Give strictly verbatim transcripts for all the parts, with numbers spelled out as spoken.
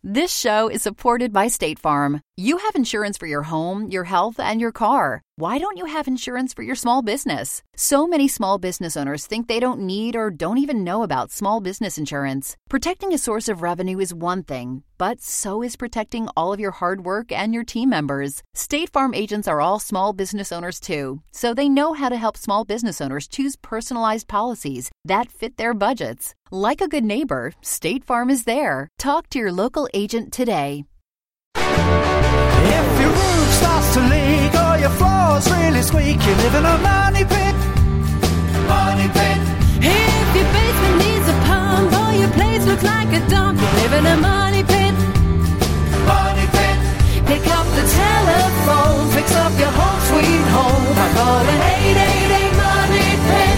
This show is supported by State Farm. You have insurance for your home, your health, and your car. Why don't you have insurance for your small business? So many small business owners think they don't need or don't even know about small business insurance. Protecting a source of revenue is one thing, but so is protecting all of your hard work and your team members. State Farm agents are all small business owners too, so they know how to help small business owners choose personalized policies that fit their budgets. Like a good neighbor, State Farm is there. Talk to your local agent today. If your roof starts to leak or your floor's really squeak, you live in a money pit. Money pit. If your basement needs a pump or your place looks like a dump, you live in a money pit. Money pit. Pick up the telephone, fix up your home sweet home by calling eight eight eight money pit.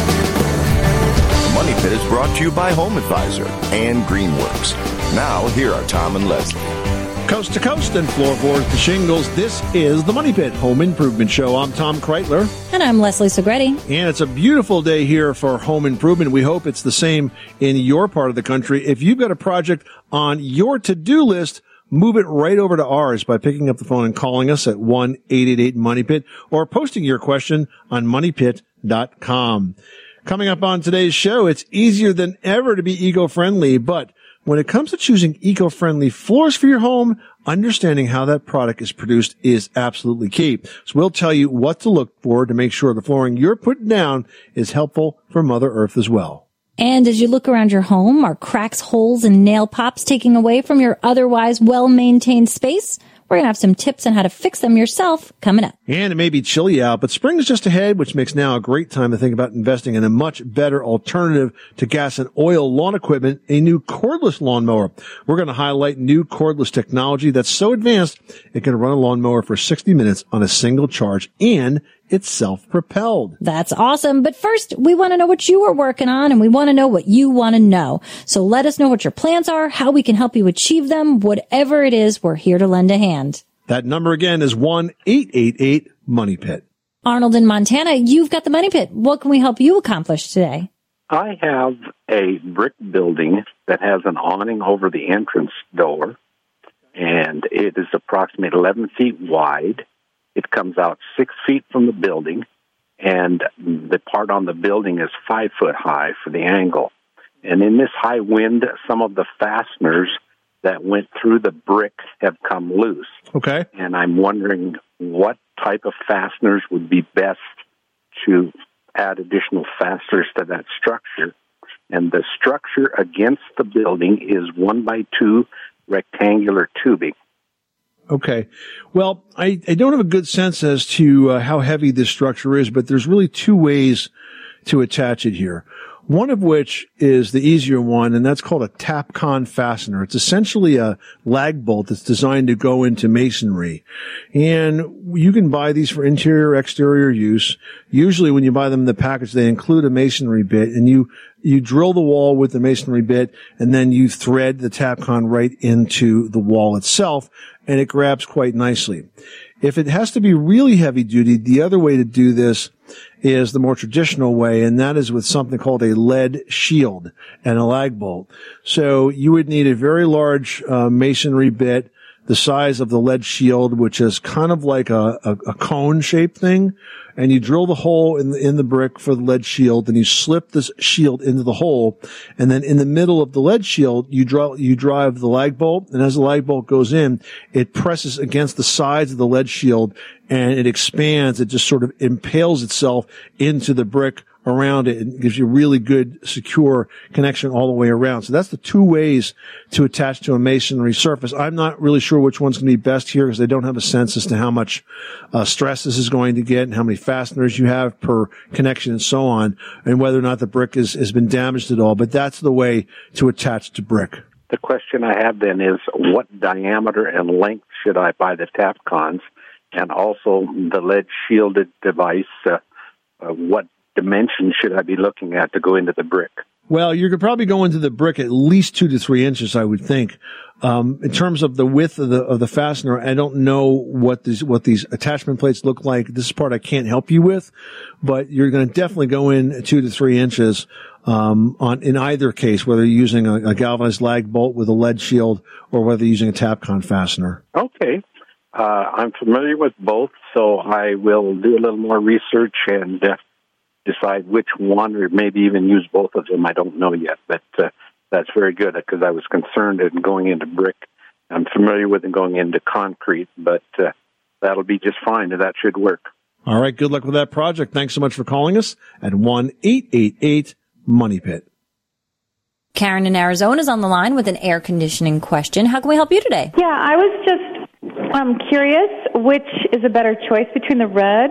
Money Pit is brought to you by Home Advisor and Greenworks. Now, here are Tom and Leslie. Coast to coast and floorboards to shingles, this is the Money Pit Home Improvement Show. I'm Tom Kreitler. And I'm Leslie Segretti. And it's a beautiful day here for home improvement. We hope it's the same in your part of the country. If you've got a project on your to-do list, move it right over to ours by picking up the phone and calling us at one eight eight eight money pit or posting your question on money pit dot com. Coming up on today's show, it's easier than ever to be eco-friendly, but when it comes to choosing eco-friendly floors for your home, understanding how that product is produced is absolutely key. So we'll tell you what to look for to make sure the flooring you're putting down is helpful for Mother Earth as well. And as you look around your home, are cracks, holes, and nail pops taking away from your otherwise well-maintained space? We're going to have some tips on how to fix them yourself coming up. And it may be chilly out, but spring is just ahead, which makes now a great time to think about investing in a much better alternative to gas and oil lawn equipment, a new cordless lawnmower. We're going to highlight new cordless technology that's so advanced it can run a lawnmower for sixty minutes on a single charge, and it's self-propelled. That's awesome. But first, we want to know what you are working on, and we want to know what you want to know. So let us know what your plans are, how we can help you achieve them. Whatever it is, we're here to lend a hand. That number again is one eight eight eight money pit. Arnold in Montana, you've got the Money Pit. What can we help you accomplish today? I have a brick building that has an awning over the entrance door, and it is approximately eleven feet wide. It comes out six feet from the building, and the part on the building is five foot high for the angle. And in this high wind, some of the fasteners that went through the brick have come loose. Okay. And I'm wondering what type of fasteners would be best to add additional fasteners to that structure. And the structure against the building is one by two rectangular tubing. Okay. Well, I, I don't have a good sense as to uh, how heavy this structure is, but there's really two ways to attach it here. One of which is the easier one, and that's called a Tapcon fastener. It's essentially a lag bolt that's designed to go into masonry. And you can buy these for interior or exterior use. Usually when you buy them in the package, they include a masonry bit, and you you drill the wall with the masonry bit, and then you thread the Tapcon right into the wall itself, and it grabs quite nicely. If it has to be really heavy duty, the other way to do this is the more traditional way, and that is with something called a lead shield and a lag bolt. So you would need a very large uh, masonry bit, the size of the lead shield, which is kind of like a, a, a cone-shaped thing, and you drill the hole in the, in the brick for the lead shield, and you slip this shield into the hole, and then in the middle of the lead shield, you draw, you drive the lag bolt, and as the lag bolt goes in, it presses against the sides of the lead shield, and it expands. It just sort of impales itself into the brick around it and gives you a really good, secure connection all the way around. So that's the two ways to attach to a masonry surface. I'm not really sure which one's going to be best here because I don't have a sense as to how much uh, stress this is going to get and how many fasteners you have per connection and so on, and whether or not the brick is, has been damaged at all. But that's the way to attach to brick. The question I have then is what diameter and length should I buy the Tapcons? And also the lead shielded device, uh, uh, what dimensions should I be looking at to go into the brick? Well, you could probably go into the brick at least two to three inches, I would think. Um, in terms of the width of the of the fastener, I don't know what these what these attachment plates look like. This is part I can't help you with, but you're going to definitely go in two to three inches um, on in either case, whether you're using a, a galvanized lag bolt with a lead shield or whether you're using a Tapcon fastener. Okay. Uh, I'm familiar with both, so I will do a little more research and uh, decide which one, or maybe even use both of them. I don't know yet, but uh, that's very good because I was concerned in going into brick. I'm familiar with it going into concrete, but uh, that'll be just fine. That should work. All right. Good luck with that project. Thanks so much for calling us at one eight eight eight money pit. Karen in Arizona is on the line with an air conditioning question. How can we help you today? Yeah, I was just um, curious which is a better choice between the red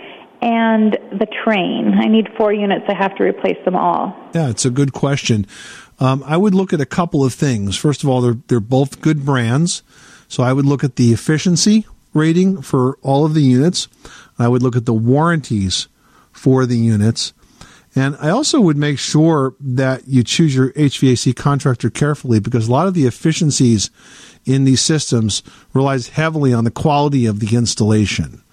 and the Trane. I need four units. I have to replace them all. Yeah, it's a good question. Um, I would look at a couple of things. First of all, they're they're both good brands. So I would look at the efficiency rating for all of the units. I would look at the warranties for the units. And I also would make sure that you choose your H V A C contractor carefully because a lot of the efficiencies in these systems relies heavily on the quality of the installation.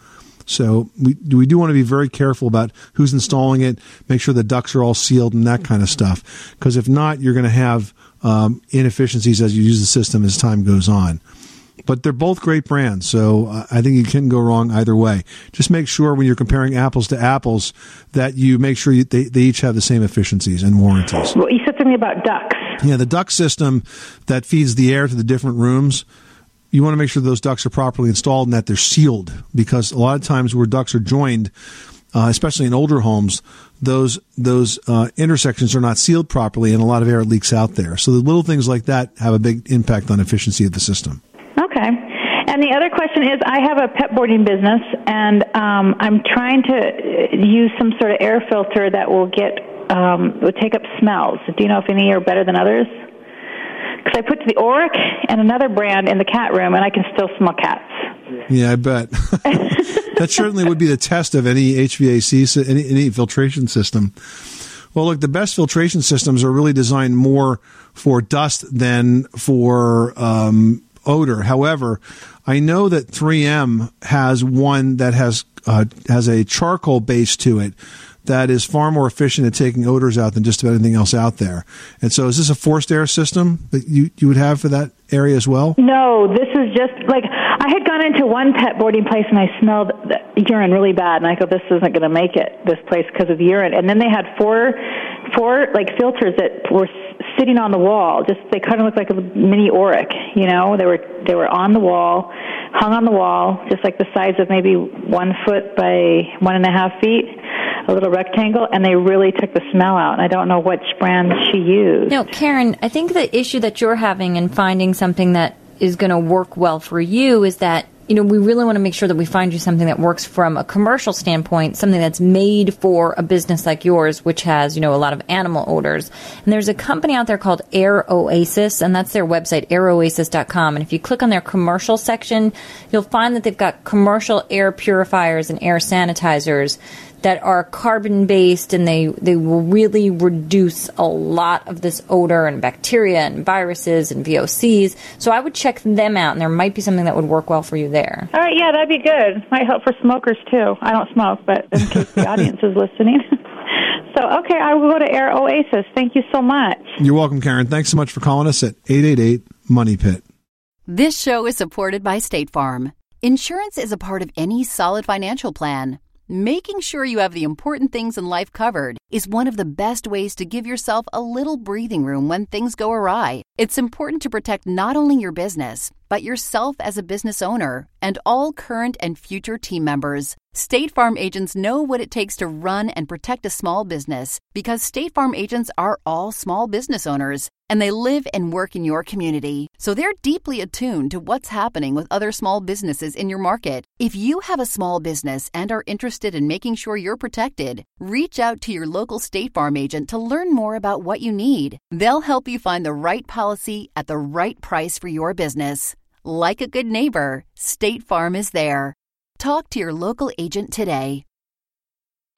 So we we do want to be very careful about who's installing it, make sure the ducts are all sealed and that kind of stuff. Because if not, you're going to have um, inefficiencies as you use the system as time goes on. But they're both great brands, so I think you couldn't go wrong either way. Just make sure when you're comparing apples to apples that you make sure you, they, they each have the same efficiencies and warranties. Well, you said something about ducts. Yeah, the duct system that feeds the air to the different rooms, you want to make sure those ducts are properly installed and that they're sealed because a lot of times where ducts are joined, uh, especially in older homes, those those uh, intersections are not sealed properly and a lot of air leaks out there. So the little things like that have a big impact on efficiency of the system. Okay. And the other question is, I have a pet boarding business, and um, I'm trying to use some sort of air filter that will get um, will take up smells. Do you know if any are better than others? Because I put the Auric and another brand in the cat room, and I can still smell cats. Yeah, I bet. That certainly would be the test of any H V A C, any, any filtration system. Well, look, the best filtration systems are really designed more for dust than for um, odor. However, I know that three M has one that has uh, has a charcoal base to it that is far more efficient at taking odors out than just about anything else out there. And so is this a forced air system that you, you would have for that area as well? No, this is just like I had gone into one pet boarding place and I smelled the urine really bad. And I go, this isn't going to make it, this place, because of the urine. And then they had four, four like filters that were sitting on the wall. Just they kind of looked like a mini Auric, you know. They were they were on the wall, hung on the wall, just like the size of maybe one foot by one and a half feet, a little rectangle, and they really took the smell out. And I don't know which brand she used. No, Karen, I think the issue that you're having in finding something that is going to work well for you is that, you know, we really want to make sure that we find you something that works from a commercial standpoint, something that's made for a business like yours, which has, you know, a lot of animal odors. And there's a company out there called Air Oasis, and that's their website, air oasis dot com. And if you click on their commercial section, you'll find that they've got commercial air purifiers and air sanitizers that are carbon-based, and they, they will really reduce a lot of this odor and bacteria and viruses and V O Cs. So I would check them out, and there might be something that would work well for you there. All right, yeah, that'd be good. Might help for smokers, too. I don't smoke, but in case the audience is listening. So, okay, I will go to Air Oasis. Thank you so much. You're welcome, Karen. Thanks so much for calling us at eight eight eight money pit. This show is supported by State Farm. Insurance is a part of any solid financial plan. Making sure you have the important things in life covered is one of the best ways to give yourself a little breathing room when things go awry. It's important to protect not only your business, but yourself as a business owner and all current and future team members. State Farm agents know what it takes to run and protect a small business because State Farm agents are all small business owners and they live and work in your community. So they're deeply attuned to what's happening with other small businesses in your market. If you have a small business and are interested in making sure you're protected, reach out to your local State Farm agent to learn more about what you need. They'll help you find the right policy at the right price for your business. Like a good neighbor, State Farm is there. Talk to your local agent today.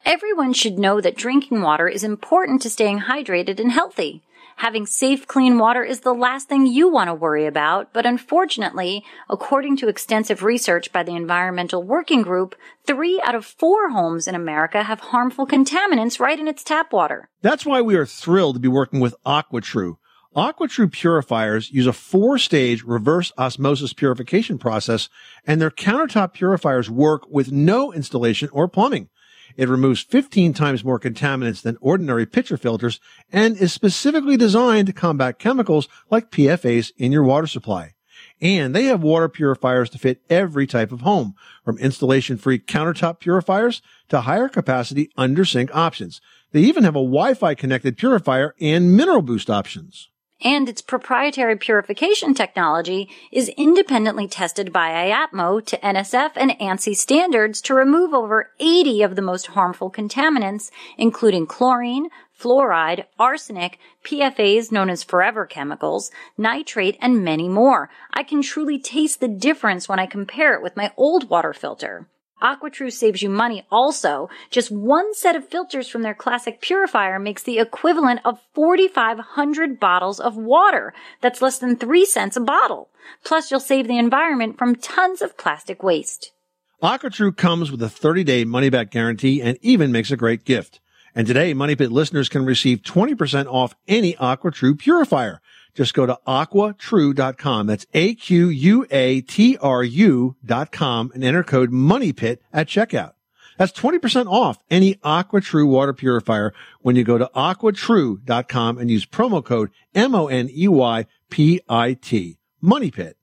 Everyone should know that drinking water is important to staying hydrated and healthy. Having safe, clean water is the last thing you want to worry about, but unfortunately, according to extensive research by the Environmental Working Group, three out of four homes in America have harmful contaminants right in its tap water. That's why we are thrilled to be working with AquaTrue. AquaTrue purifiers use a four-stage reverse osmosis purification process, and their countertop purifiers work with no installation or plumbing. It removes fifteen times more contaminants than ordinary pitcher filters and is specifically designed to combat chemicals like P F As in your water supply. And they have water purifiers to fit every type of home, from installation-free countertop purifiers to higher capacity under-sink options. They even have a Wi-Fi connected purifier and mineral boost options. And its proprietary purification technology is independently tested by I A P M O to N S F and ANSI standards to remove over eighty of the most harmful contaminants, including chlorine, fluoride, arsenic, P F As known as forever chemicals, nitrate, and many more. I can truly taste the difference when I compare it with my old water filter. AquaTrue saves you money also. Just one set of filters from their classic purifier makes the equivalent of forty-five hundred bottles of water. That's less than three cents a bottle. Plus, you'll save the environment from tons of plastic waste. AquaTrue comes with a thirty-day money-back guarantee and even makes a great gift. And today, Money Pit listeners can receive twenty percent off any AquaTrue purifier. Just go to aqua true dot com. That's A Q U A T R U dot com and enter code MONEYPIT at checkout. That's twenty percent off any AquaTrue water purifier when you go to aqua true dot com and use promo code M O N E Y P I T. Money Pit.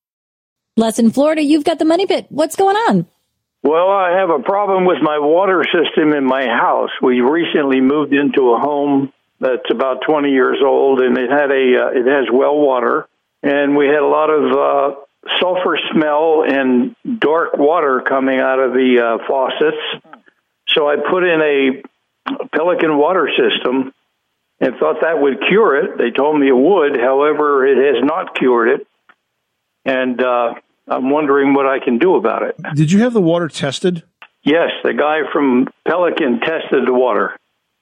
Les in Florida, you've got the Money Pit. What's going on? Well, I have a problem with my water system in my house. We recently moved into a home that's about twenty years old, and it had a uh, it has well water, and we had a lot of uh, sulfur smell and dark water coming out of the uh, faucets. So I put in a Pelican water system and thought that would cure it. They told me it would. However, it has not cured it, and uh, I'm wondering what I can do about it. Did you have the water tested? Yes, the guy from Pelican tested the water.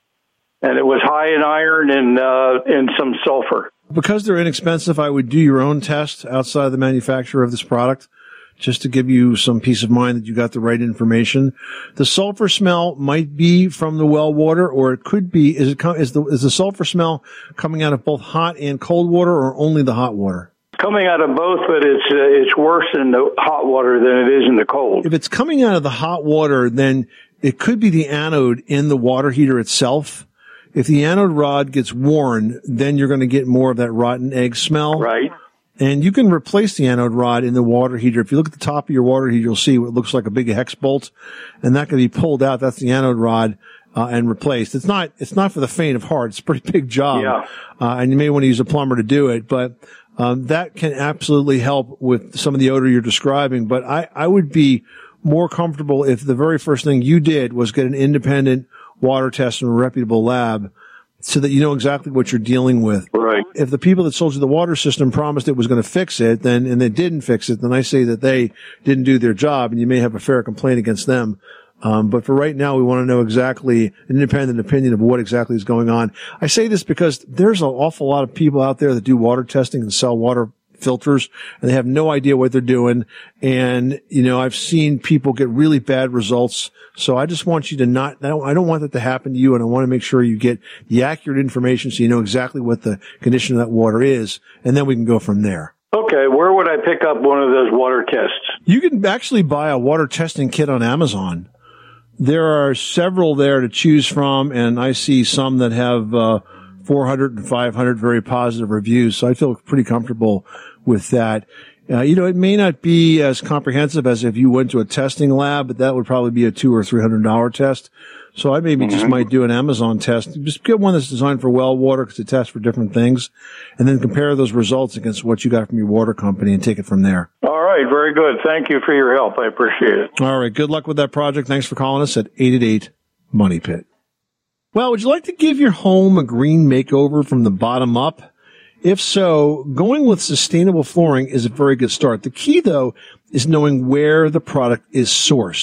And it was high in iron and uh, and some sulfur. Because they're inexpensive, I would do your own test outside the manufacturer of this product, just to give you some peace of mind that you got the right information. The sulfur smell might be from the well water, or it could be, is it is the is the sulfur smell coming out of both hot and cold water, or only the hot water? Coming out of both, but it's uh, it's worse in the hot water than it is in the cold. If it's coming out of the hot water, then it could be the anode in the water heater itself. If the anode rod gets worn, then you're going to get more of that rotten egg smell. Right. And you can replace the anode rod in the water heater. If you look at the top of your water heater, you'll see what looks like a big hex bolt, and that can be pulled out. That's the anode rod, uh, and replaced. It's not, it's not for the faint of heart. It's a pretty big job. Yeah. Uh, and you may want to use a plumber to do it, but, um, that can absolutely help with some of the odor you're describing. But I, I would be more comfortable if the very first thing you did was get an independent water test from a reputable lab, so that you know exactly what you're dealing with. Right. If the people that sold you the water system promised it was going to fix it, then, and they didn't fix it, then I say that they didn't do their job, and you may have a fair complaint against them. Um, but for right now, we want to know exactly an independent opinion of what exactly is going on. I say this because there's an awful lot of people out there that do water testing and sell water filters, and they have no idea what they're doing. And, you know, I've seen people get really bad results. So I just want you to not, I don't, I don't want that to happen to you. And I want to make sure you get the accurate information so you know exactly what the condition of that water is. And then we can go from there. Okay. Where would I pick up one of those water tests? You can actually buy a water testing kit on Amazon. There are several there to choose from. And I see some that have, uh, four hundred and five hundred very positive reviews. So I feel pretty comfortable with that. Uh, you know, it may not be as comprehensive as if you went to a testing lab, but that would probably be a two or three hundred dollar test. So I maybe mm-hmm. just might do an Amazon test. Just get one that's designed for well water because it tests for different things, and then compare those results against what you got from your water company and take it from there. All right, very good. Thank you for your help. I appreciate it. All right, good luck with that project. Thanks for calling us at eight eight eight Money Pit. Well, would you like to give your home a green makeover from the bottom up? If so, going with sustainable flooring is a very good start. The key, though, is knowing where the product is sourced.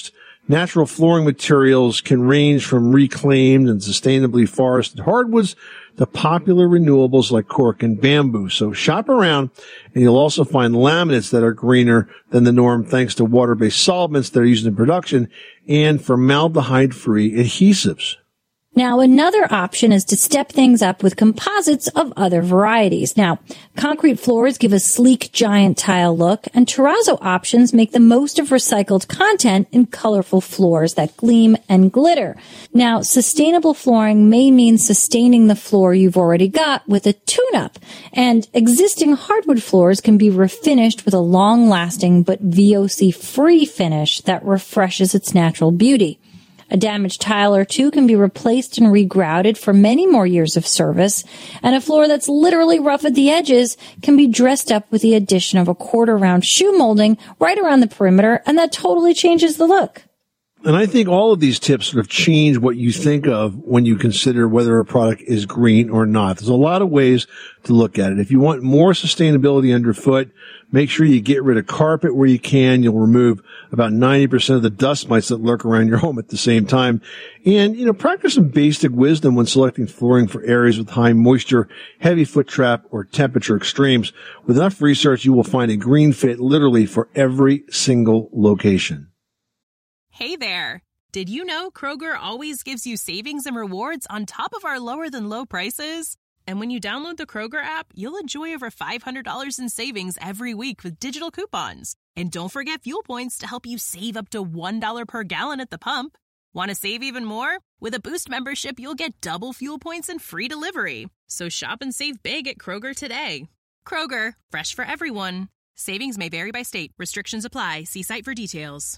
Natural flooring materials can range from reclaimed and sustainably forested hardwoods to popular renewables like cork and bamboo. So shop around, and you'll also find laminates that are greener than the norm thanks to water-based solvents that are used in production and formaldehyde-free adhesives. Now, another option is to step things up with composites of other varieties. Now, concrete floors give a sleek giant tile look, and terrazzo options make the most of recycled content in colorful floors that gleam and glitter. Now, sustainable flooring may mean sustaining the floor you've already got with a tune-up, and existing hardwood floors can be refinished with a long-lasting but V O C-free finish that refreshes its natural beauty. A damaged tile or two can be replaced and regrouted for many more years of service, and a floor that's literally rough at the edges can be dressed up with the addition of a quarter-round shoe molding right around the perimeter, and that totally changes the look. And I think all of these tips sort of change what you think of when you consider whether a product is green or not. There's a lot of ways to look at it. If you want more sustainability underfoot, make sure you get rid of carpet where you can. You'll remove about ninety percent of the dust mites that lurk around your home at the same time. And, you know, practice some basic wisdom when selecting flooring for areas with high moisture, heavy foot trap, or temperature extremes. With enough research, you will find a green fit literally for every single location. Hey there! Did you know Kroger always gives you savings and rewards on top of our lower-than-low prices? And when you download the Kroger app, you'll enjoy over five hundred dollars in savings every week with digital coupons. And don't forget fuel points to help you save up to one dollar per gallon at the pump. Want to save even more? With a Boost membership, you'll get double fuel points and free delivery. So shop and save big at Kroger today. Kroger, fresh for everyone. Savings may vary by state. Restrictions apply. See site for details.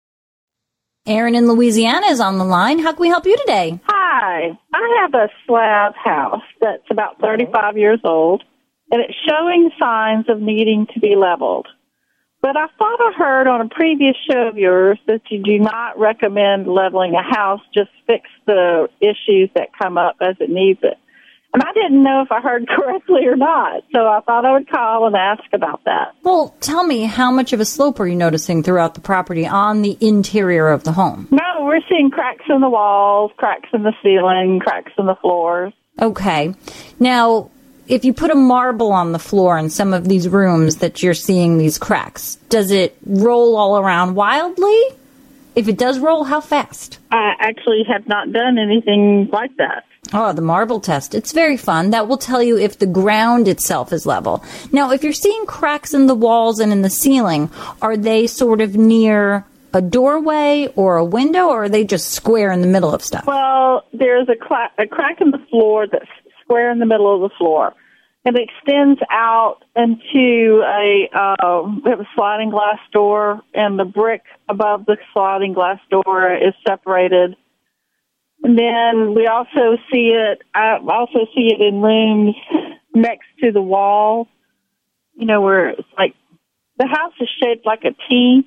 Aaron in Louisiana is on the line. How can we help you today? Hi. I have a slab house that's about thirty-five years old, and it's showing signs of needing to be leveled. But I thought I heard on a previous show of yours that you do not recommend leveling a house, just fix the issues that come up as it needs it. And I didn't know if I heard correctly or not, so I thought I would call and ask about that. Well, tell me, how much of a slope are you noticing throughout the property on the interior of the home? No, we're seeing cracks in the walls, cracks in the ceiling, cracks in the floors. Okay. Now, if you put a marble on the floor in some of these rooms that you're seeing these cracks, does it roll all around wildly? If it does roll, how fast? I actually have not done anything like that. Oh, the marble test. It's very fun. That will tell you if the ground itself is level. Now, if you're seeing cracks in the walls and in the ceiling, are they sort of near a doorway or a window, or are they just square in the middle of stuff? Well, there's a, cla- a crack in the floor that's square in the middle of the floor. And it extends out into a, uh, we have a sliding glass door, and the brick above the sliding glass door is separated. And then we also see it, I also see it in rooms next to the wall, you know, where it's like, the house is shaped like a T,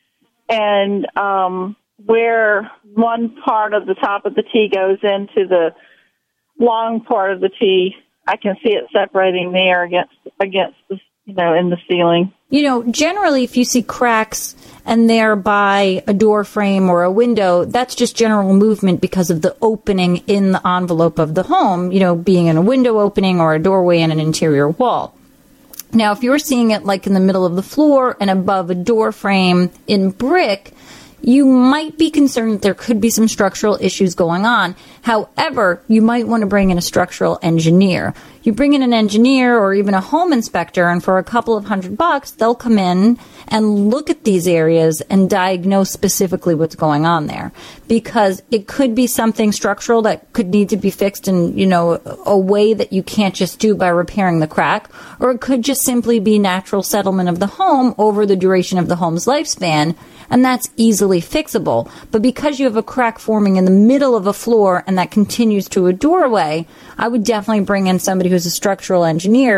and um, where one part of the top of the T goes into the long part of the T, I can see it separating there against, against the, you know, in the ceiling. You know, generally, if you see cracks and they're by a door frame or a window, that's just general movement because of the opening in the envelope of the home, you know, being in a window opening or a doorway in an interior wall. Now, if you're seeing it like in the middle of the floor and above a door frame in brick, you might be concerned that there could be some structural issues going on. However, you might want to bring in a structural engineer. You bring in an engineer or even a home inspector, and for a couple of hundred bucks, they'll come in and look at these areas and diagnose specifically what's going on there. Because it could be something structural that could need to be fixed in, you know, a way that you can't just do by repairing the crack, or it could just simply be natural settlement of the home over the duration of the home's lifespan, and that's easily fixable. But because you have a crack forming in the middle of a floor and that continues to a doorway, I would definitely bring in somebody who's a structural engineer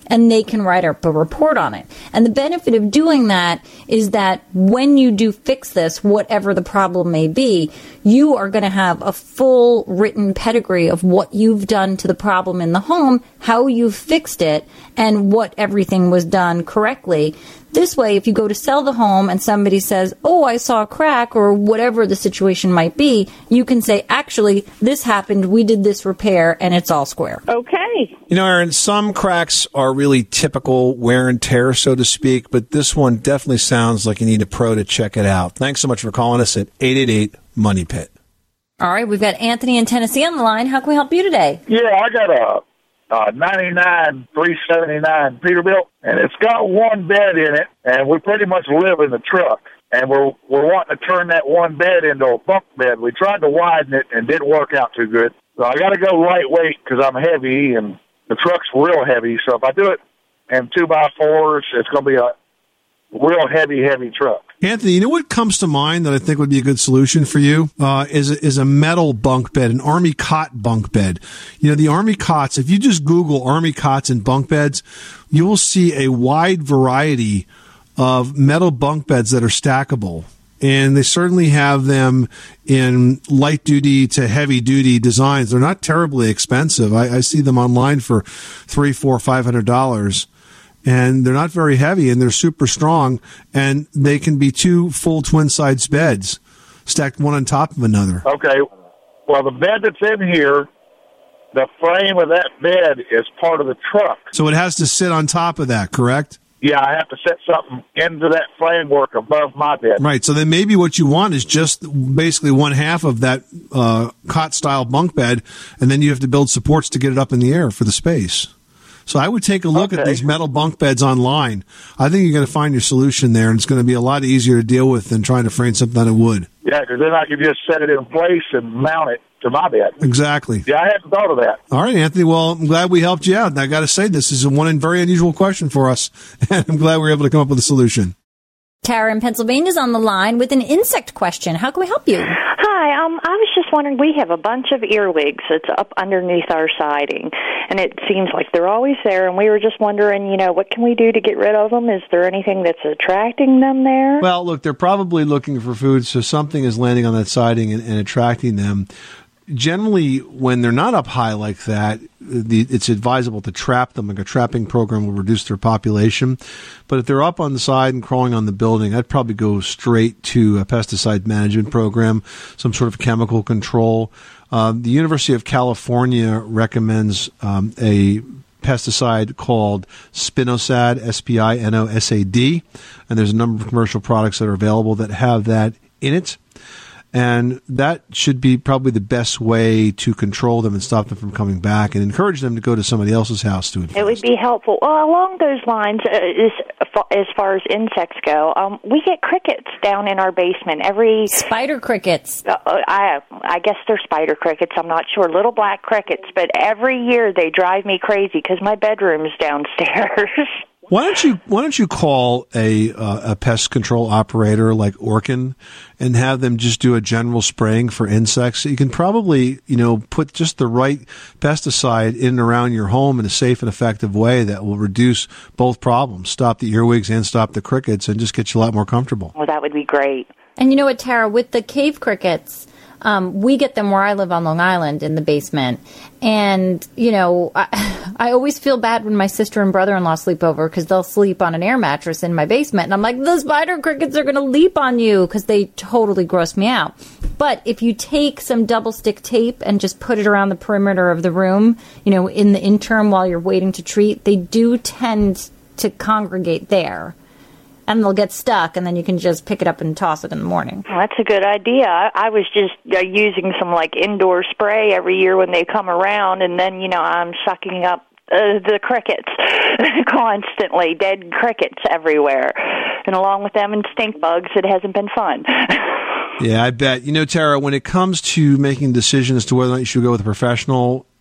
and they can write up a report on it. And the benefit of doing that is that when you do fix this, whatever the problem may be, you are going to have a full written pedigree of what you've done to the problem in the home, how you've fixed it, and what everything was done correctly. This way, if you go to sell the home and somebody says, oh, I saw a crack, or whatever the situation might be, you can say, actually, this happened, we did this repair, and it's all square. Okay. You know, Aaron, some cracks are really typical wear and tear, so to speak, but this one definitely sounds like you need a pro to check it out. Thanks so much for calling us at eight eight eight, money pit. All right, we've got Anthony in Tennessee on the line. How can we help you today? Yeah, I got a uh, ninety-nine three seventy-nine Peterbilt, and it's got one bed in it, and we pretty much live in the truck. And we're we're wanting to turn that one bed into a bunk bed. We tried to widen it and didn't work out too good. So I got to go lightweight because I'm heavy, and the truck's real heavy. So if I do it in two by fours, it's going to be a real heavy, heavy truck. Anthony, you know what comes to mind that I think would be a good solution for you uh, is is a metal bunk bed, an Army cot bunk bed. You know, the Army cots, if you just Google Army cots and bunk beds, you will see a wide variety of metal bunk beds that are stackable. And they certainly have them in light-duty to heavy-duty designs. They're not terribly expensive. I, I see them online for three, four, five hundred dollars. And they're not very heavy, and they're super strong, and they can be two full twin-size beds stacked one on top of another. Okay. Well, the bed that's in here, the frame of that bed is part of the truck. So it has to sit on top of that, correct? Yeah, I have to set something into that framework above my bed. Right. So then maybe what you want is just basically one half of that uh, cot-style bunk bed, and then you have to build supports to get it up in the air for the space. So I would take a look okay. at these metal bunk beds online. I think you're going to find your solution there, and it's going to be a lot easier to deal with than trying to frame something out of wood. Yeah, because then I can just set it in place and mount it to my bed. Exactly. Yeah, I hadn't thought of that. All right, Anthony. Well, I'm glad we helped you out. And I got to say, this is a one very unusual question for us, and I'm glad we were able to come up with a solution. Tara in Pennsylvania is on the line with an insect question. How can we help you? Hi, um, I was just wondering, we have a bunch of earwigs that's up underneath our siding, and it seems like they're always there, and we were just wondering, you know, what can we do to get rid of them? Is there anything that's attracting them there? Well, look, they're probably looking for food, so something is landing on that siding and, and attracting them. Generally, when they're not up high like that, the, it's advisable to trap them. Like a trapping program will reduce their population. But if they're up on the side and crawling on the building, I'd probably go straight to a pesticide management program, some sort of chemical control. Uh, the University of California recommends um, a pesticide called Spinosad, S P I N O S A D, and there's a number of commercial products that are available that have that in it. And that should be probably the best way to control them and stop them from coming back and encourage them to go to somebody else's house to infest. It would be helpful. Well, along those lines, uh, is, as far as insects go, um, we get crickets down in our basement. Every Spider crickets. Uh, I, I guess they're spider crickets. I'm not sure. Little black crickets. But every year they drive me crazy because my bedroom's downstairs. Why don't you Why don't you call a uh, a pest control operator like Orkin and have them just do a general spraying for insects? You can probably you know put just the right pesticide in and around your home in a safe and effective way that will reduce both problems, stop the earwigs and stop the crickets, and just get you a lot more comfortable. Well, that would be great. And you know what, Tara, with the cave crickets, Um, we get them where I live on Long Island in the basement. And, you know, I, I always feel bad when my sister and brother-in-law sleep over because they'll sleep on an air mattress in my basement. And I'm like, the spider crickets are going to leap on you because they totally gross me out. But if you take some double stick tape and just put it around the perimeter of the room, you know, in the interim while you're waiting to treat, they do tend to congregate there. And they'll get stuck, and then you can just pick it up and toss it in the morning. Well, that's a good idea. I, I was just uh, using some, like, indoor spray every year when they come around, and then, you know, I'm sucking up uh, the crickets constantly, dead crickets everywhere. And along with them and stink bugs, it hasn't been fun. Yeah, I bet. You know, Tara, when it comes to making decisions as to whether or not you should go with a professional,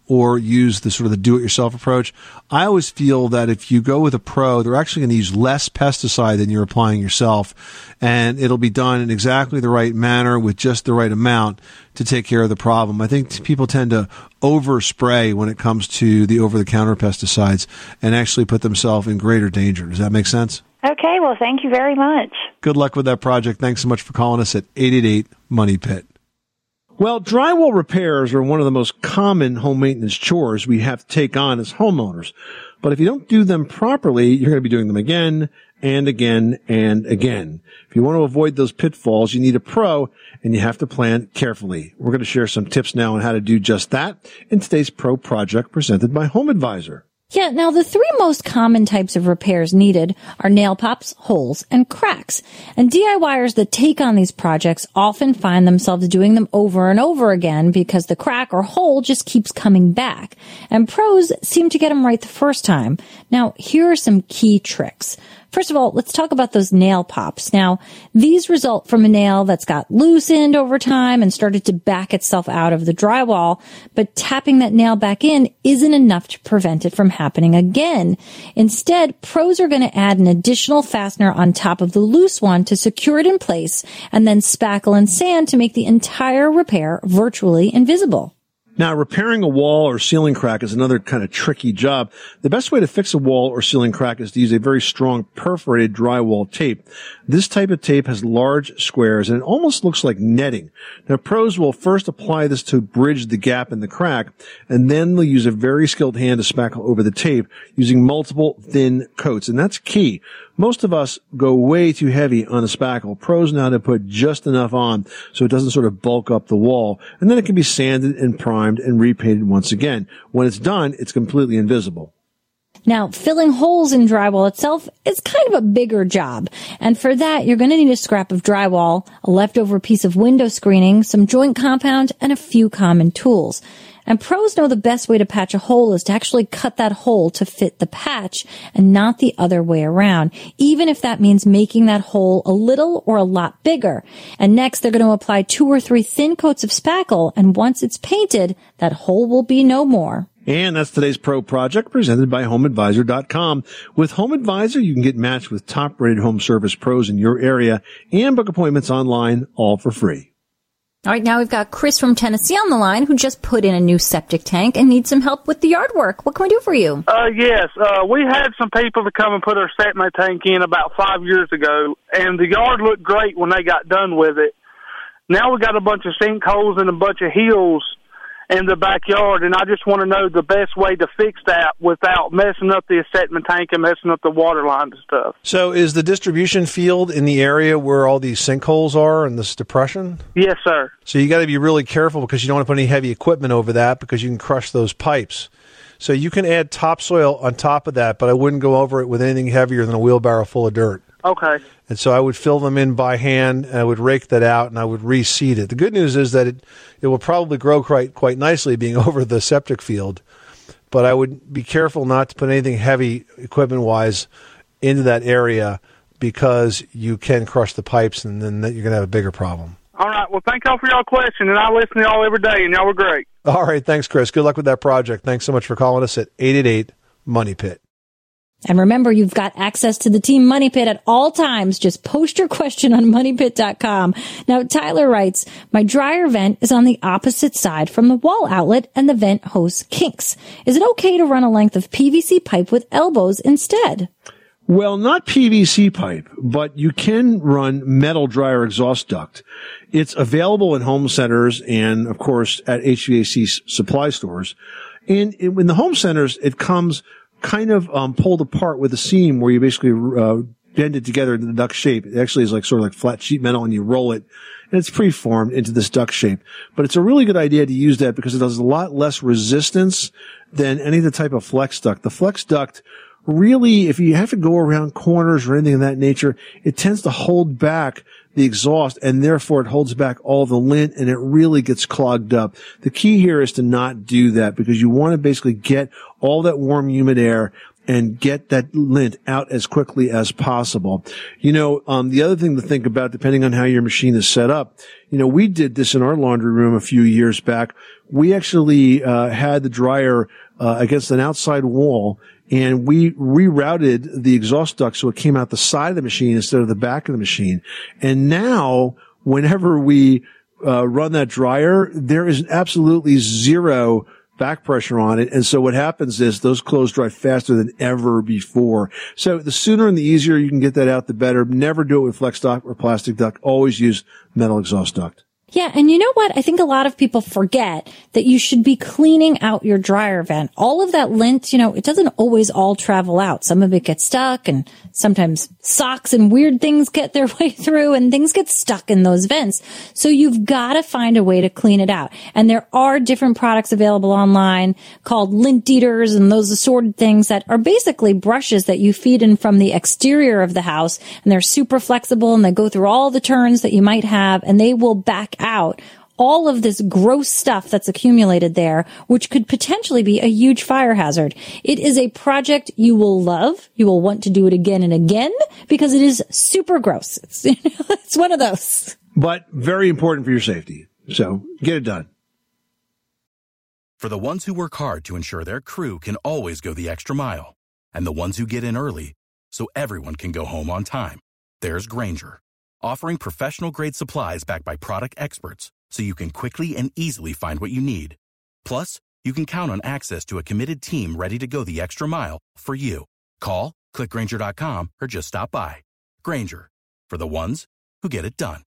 or use the sort of the do-it-yourself approach. I always feel that if you go with a pro, they're actually going to use less pesticide than you're applying yourself, and it'll be done in exactly the right manner with just the right amount to take care of the problem. I think people tend to overspray when it comes to the over-the-counter pesticides and actually put themselves in greater danger. Does that make sense? Okay, well, thank you very much. Good luck with that project. Thanks so much for calling us at eight eight eight, money pit. Well, drywall repairs are one of the most common home maintenance chores we have to take on as homeowners. But if you don't do them properly, you're going to be doing them again and again and again. If you want to avoid those pitfalls, you need a pro, and you have to plan carefully. We're going to share some tips now on how to do just that in today's Pro Project presented by Home Advisor. Yeah, now the three most common types of repairs needed are nail pops, holes, and cracks. And DIYers that take on these projects often find themselves doing them over and over again because the crack or hole just keeps coming back. And pros seem to get them right the first time. Now, here are some key tricks. First of all, let's talk about those nail pops. Now, these result from a nail that's got loosened over time and started to back itself out of the drywall, but tapping that nail back in isn't enough to prevent it from happening again. Instead, pros are going to add an additional fastener on top of the loose one to secure it in place, and then spackle and sand to make the entire repair virtually invisible. Now, repairing a wall or ceiling crack is another kind of tricky job. The best way to fix a wall or ceiling crack is to use a very strong perforated drywall tape. This type of tape has large squares and it almost looks like netting. Now, pros will first apply this to bridge the gap in the crack, and then they'll use a very skilled hand to spackle over the tape using multiple thin coats, and that's key. Most of us go way too heavy on a spackle. Pros know how to put just enough on so it doesn't sort of bulk up the wall, and then it can be sanded and primed and repainted once again. When it's done, it's completely invisible. Now, filling holes in drywall itself is kind of a bigger job. And for that, you're going to need a scrap of drywall, a leftover piece of window screening, some joint compound, and a few common tools. And pros know the best way to patch a hole is to actually cut that hole to fit the patch and not the other way around, even if that means making that hole a little or a lot bigger. And next, they're going to apply two or three thin coats of spackle, and once it's painted, that hole will be no more. And that's today's Pro Project presented by home advisor dot com. With Home Advisor, you can get matched with top-rated home service pros in your area and book appointments online, all for free. All right, now we've got Chris from Tennessee on the line who just put in a new septic tank and needs some help with the yard work. What can we do for you? Uh, yes, uh, we had some people to come and put our septic tank in about five years ago, and the yard looked great when they got done with it. Now we got a bunch of sinkholes and a bunch of hills in the backyard, and I just want to know the best way to fix that without messing up the septic tank and messing up the water lines and stuff. So is the distribution field in the area where all these sinkholes are and this depression? Yes, sir. So you got to be really careful because you don't want to put any heavy equipment over that because you can crush those pipes. So you can add topsoil on top of that, but I wouldn't go over it with anything heavier than a wheelbarrow full of dirt. Okay. And so I would fill them in by hand, and I would rake that out, and I would reseed it. The good news is that it, it will probably grow quite, quite nicely being over the septic field, but I would be careful not to put anything heavy equipment-wise into that area because you can crush the pipes, and then you're going to have a bigger problem. All right. Well, thank y'all for y'all question, and I listen to y'all every day, and y'all were great. All right. Thanks, Chris. Good luck with that project. Thanks so much for calling us at eight eight eight, money pit. And remember, you've got access to the Team Money Pit at all times. Just post your question on money pit dot com. Now, Tyler writes, my dryer vent is on the opposite side from the wall outlet and the vent hose kinks. Is it okay to run a length of P V C pipe with elbows instead? Well, not P V C pipe, but you can run metal dryer exhaust duct. It's available in home centers and, of course, at H V A C supply stores. And in the home centers, it comes kind of um, pulled apart with a seam where you basically uh, bend it together into the duct shape. It actually is like sort of like flat sheet metal, and you roll it, and it's preformed into this duct shape. But it's a really good idea to use that because it has a lot less resistance than any of the type of flex duct. The flex duct, really, if you have to go around corners or anything of that nature, it tends to hold back the exhaust, and therefore it holds back all the lint, and it really gets clogged up. The key here is to not do that because you want to basically get all that warm, humid air and get that lint out as quickly as possible. You know, um, the other thing to think about, depending on how your machine is set up, you know, we did this in our laundry room a few years back. We actually, uh, had the dryer, uh, against an outside wall, and we rerouted the exhaust duct so it came out the side of the machine instead of the back of the machine. And now, whenever we, uh, run that dryer, there is absolutely zero back pressure on it. And so what happens is those clothes dry faster than ever before. So the sooner and the easier you can get that out, the better. Never do it with flex duct or plastic duct. Always use metal exhaust duct. Yeah, and you know what? I think a lot of people forget that you should be cleaning out your dryer vent. All of that lint, you know, it doesn't always all travel out. Some of it gets stuck, and sometimes socks and weird things get their way through, and things get stuck in those vents. So you've got to find a way to clean it out. And there are different products available online called lint eaters and those assorted things that are basically brushes that you feed in from the exterior of the house, and they're super flexible, and they go through all the turns that you might have, and they will back out all of this gross stuff that's accumulated there, which could potentially be a huge fire hazard. It is a project you will love. You will want to do it again and again because it is super gross. It's, you know, it's one of those. But very important for your safety. So get it done. For the ones who work hard to ensure their crew can always go the extra mile, and the ones who get in early so everyone can go home on time, there's Grainger, offering professional-grade supplies backed by product experts so you can quickly and easily find what you need. Plus, you can count on access to a committed team ready to go the extra mile for you. Call, click Grainger dot com, or just stop by. Grainger, for the ones who get it done.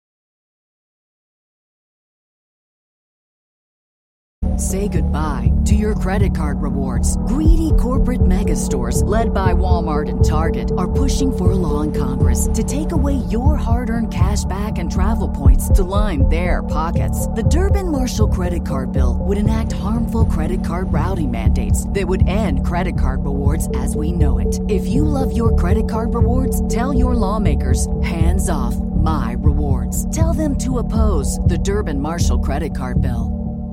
Say goodbye to your credit card rewards. Greedy corporate mega stores, led by Walmart and Target, are pushing for a law in Congress to take away your hard-earned cash back and travel points to line their pockets. The Durbin-Marshall credit card bill would enact harmful credit card routing mandates that would end credit card rewards as we know it. If you love your credit card rewards, tell your lawmakers, hands off my rewards. Tell them to oppose the Durbin-Marshall credit card bill.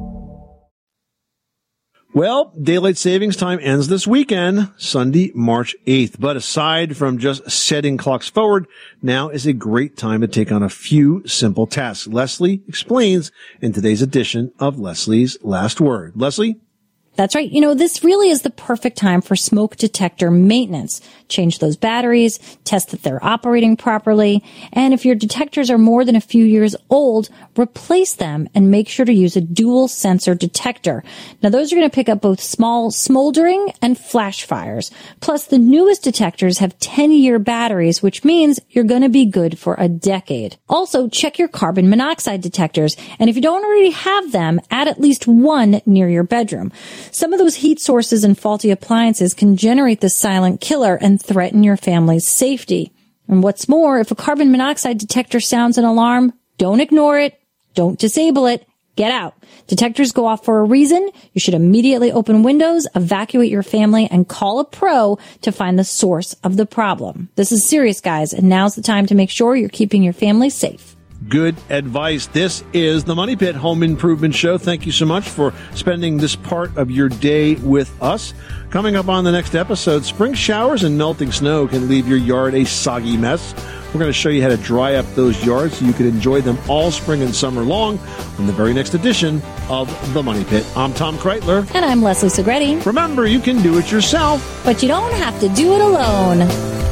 Well, daylight savings time ends this weekend, Sunday, March eighth. But aside from just setting clocks forward, now is a great time to take on a few simple tasks. Leslie explains in today's edition of Leslie's Last Word. Leslie? That's right. You know, this really is the perfect time for smoke detector maintenance. Change those batteries, test that they're operating properly, and if your detectors are more than a few years old, replace them and make sure to use a dual sensor detector. Now, those are going to pick up both small smoldering and flash fires. Plus, the newest detectors have ten-year batteries, which means you're going to be good for a decade. Also, check your carbon monoxide detectors, and if you don't already have them, add at least one near your bedroom. Some of those heat sources and faulty appliances can generate the silent killer and threaten your family's safety. And what's more, if a carbon monoxide detector sounds an alarm, don't ignore it, don't disable it, get out. Detectors go off for a reason. You should immediately open windows, evacuate your family, and call a pro to find the source of the problem. This is serious, guys, and now's the time to make sure you're keeping your family safe. Good advice. This is the Money Pit Home Improvement Show. Thank you so much for spending this part of your day with us. Coming up on the next episode, spring showers and melting snow can leave your yard a soggy mess. We're going to show you how to dry up those yards so you can enjoy them all spring and summer long in the very next edition of The Money Pit. I'm Tom Kreitler. And I'm Leslie Segretti. Remember, you can do it yourself, but you don't have to do it alone.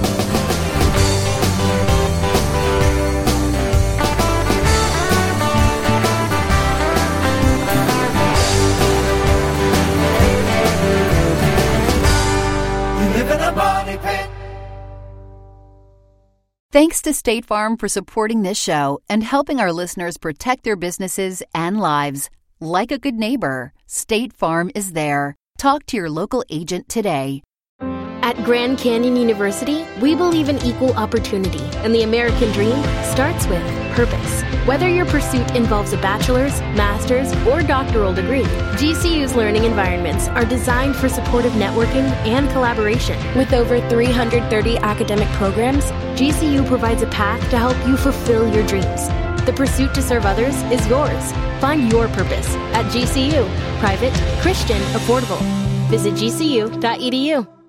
Thanks to State Farm for supporting this show and helping our listeners protect their businesses and lives. Like a good neighbor, State Farm is there. Talk to your local agent today. At Grand Canyon University, we believe in equal opportunity, and the American dream starts with purpose. Whether your pursuit involves a bachelor's, master's, or doctoral degree, G C U's learning environments are designed for supportive networking and collaboration. With over three hundred thirty academic programs, G C U provides a path to help you fulfill your dreams. The pursuit to serve others is yours. Find your purpose at G C U. Private, Christian, affordable. Visit G C U dot E D U.